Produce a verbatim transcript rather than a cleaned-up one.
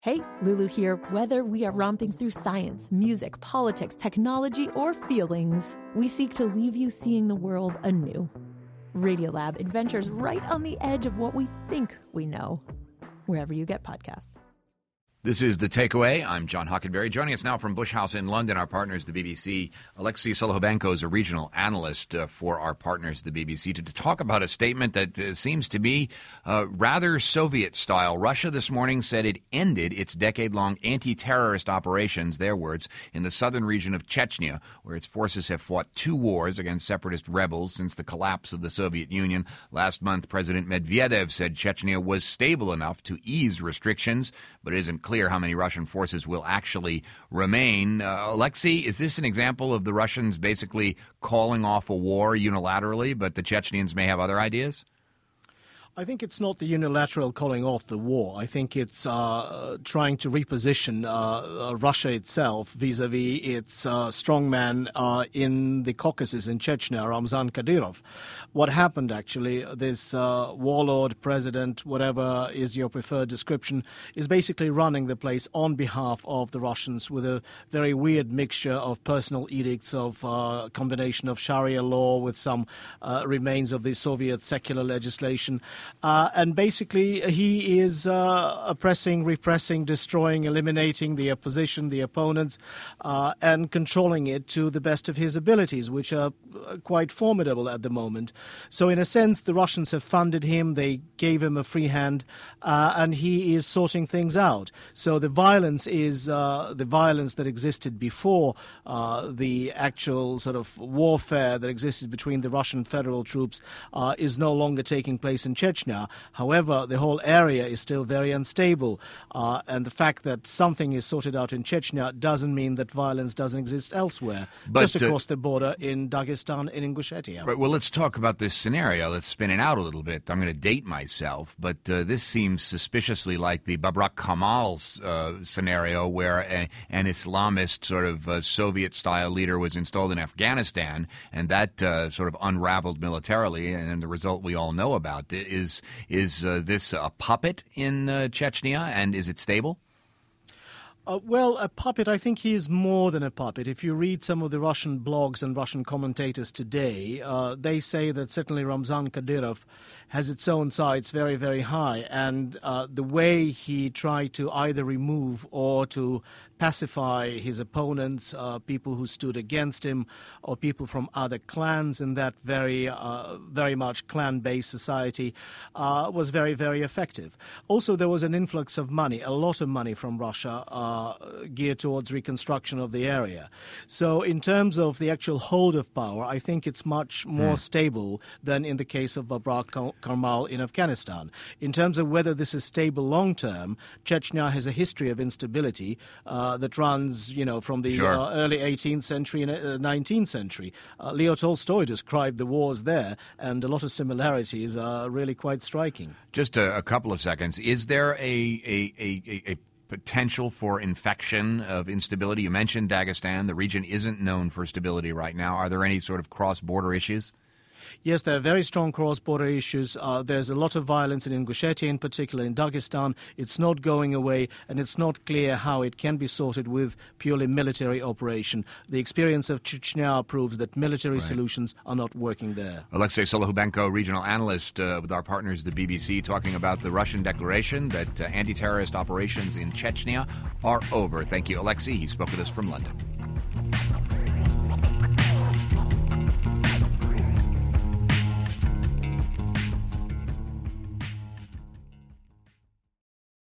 Hey, Lulu here. Whether we are romping through science, music, politics, technology, or feelings, we seek to leave you seeing the world anew. Radiolab adventures right on the edge of what we think we know, wherever you get podcasts. This is The Takeaway. I'm John Hockenberry. Joining us now from Bush House in London, our partners, the B B C, Alexei Solohubenko is a regional analyst uh, for our partners, the B B C, to, to talk about a statement that uh, seems to be uh, rather Soviet-style. Russia this morning said it ended its decade-long anti-terrorist operations, their words, in the southern region of Chechnya, where its forces have fought two wars against separatist rebels since the collapse of the Soviet Union. Last month, President Medvedev said Chechnya was stable enough to ease restrictions, but it isn't clear how many Russian forces will actually remain. Uh, Alexei, is this an example of the Russians basically calling off a war unilaterally, but the Chechens may have other ideas? I think it's not the unilateral calling off the war. I think it's uh, trying to reposition uh, uh, Russia itself vis-a-vis its uh, strongman uh, in the Caucasus in Chechnya, Ramzan Kadyrov. What happened, actually, this uh, warlord, president, whatever is your preferred description, is basically running the place on behalf of the Russians with a very weird mixture of personal edicts, of uh, combination of Sharia law with some uh, remains of the Soviet secular legislation. Uh, and basically, he is uh, oppressing, repressing, destroying, eliminating the opposition, the opponents, uh, and controlling it to the best of his abilities, which are quite formidable at the moment. So in a sense, the Russians have funded him, they gave him a free hand, uh, and he is sorting things out. So the violence is uh, the violence that existed before uh, the actual sort of warfare that existed between the Russian federal troops uh, is no longer taking place in Chechnya. However, the whole area is still very unstable, uh, and the fact that something is sorted out in Chechnya doesn't mean that violence doesn't exist elsewhere, but, just across uh, the border in Dagestan and in Ingushetia. Right, well, let's talk about this scenario. Let's spin it out a little bit. I'm going to date myself, but uh, this seems suspiciously like the Babrak Kemal uh, scenario where a, an Islamist sort of uh, Soviet-style leader was installed in Afghanistan, and that uh, sort of unraveled militarily, and the result we all know about. Is is uh, this a puppet in uh, Chechnya, and is it stable? Uh, well, a puppet, I think he is more than a puppet. If you read some of the Russian blogs and Russian commentators today, uh, they say that certainly Ramzan Kadyrov has its own sides very, very high. And uh, the way he tried to either remove or to pacify his opponents, uh, people who stood against him, or people from other clans in that very, uh, very much clan-based society, uh, was very, very effective. Also, there was an influx of money, a lot of money from Russia, uh, geared towards reconstruction of the area. So in terms of the actual hold of power, I think it's much more mm. stable than in the case of Babrak Kemal in Afghanistan. In terms of whether this is stable long-term, Chechnya has a history of instability uh, that runs, you know, from the sure. uh, early eighteenth century and uh, nineteenth century. Uh, Leo Tolstoy described the wars there, and a lot of similarities are really quite striking. Just a, a couple of seconds. Is there a a, a, a, a potential for infection of instability? You mentioned Dagestan. The region isn't known for stability right now. Are there any sort of cross-border issues? Yes, there are very strong cross-border issues. Uh, there's a lot of violence in Ingushetia, in particular in Dagestan. It's not going away, and it's not clear how it can be sorted with purely military operation. The experience of Chechnya proves that military right. solutions are not working there. Alexei Solohubenko, regional analyst uh, with our partners, the B B C, talking about the Russian declaration that uh, anti-terrorist operations in Chechnya are over. Thank you, Alexei. He spoke with us from London.